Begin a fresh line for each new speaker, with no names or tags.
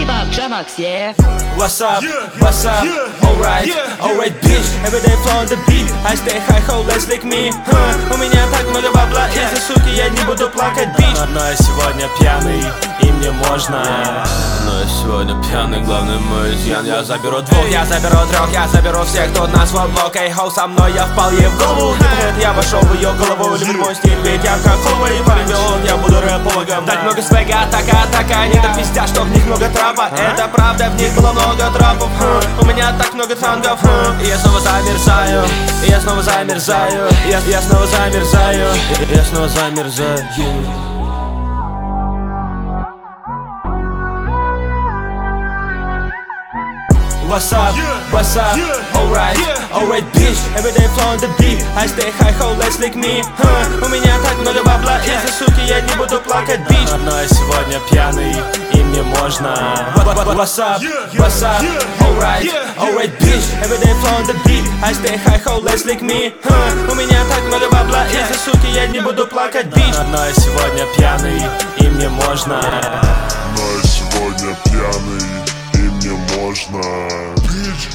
Bebop Drumbox, yeah.
What's up, alright, bitch. Every day flow on the beat, I stay high, ho, let's lick me. У меня так много бабла, из-за суки я не буду плакать, bitch. Но я сегодня пьяный, и мне можно. Но я сегодня пьяный, главный мой изъян. Я заберу двух, я заберу трех, я заберу всех, кто на свой блок. Эй, хоу, со мной я впал ей в голову. Я вошел в ее голову, любит мой стиль, ведь я как ховый парень, я буду рэпологом. Так много свега, атака, они так пиздят, что в них много трапа. Это правда, в них было много трапов. У меня так много трангов. И я снова замерзаю, и я снова замерзаю, я снова замерзаю, я снова замерзаю. What's up, alright, bitch. Every day flow on the beat, I stay high, ho, let's lick me. У меня так много бабла, из-за суки я не буду плакать, bitch. Но я сегодня пьяный, и мне можно. What's up, alright, bitch. Every day flow on the beat, I stay high, ho, let's lick me. У меня так много бабла, из-за суки я не буду плакать, bitch. Но я сегодня пьяный, и мне можно.
Но я сегодня пьяный, и мне можно. Bitch.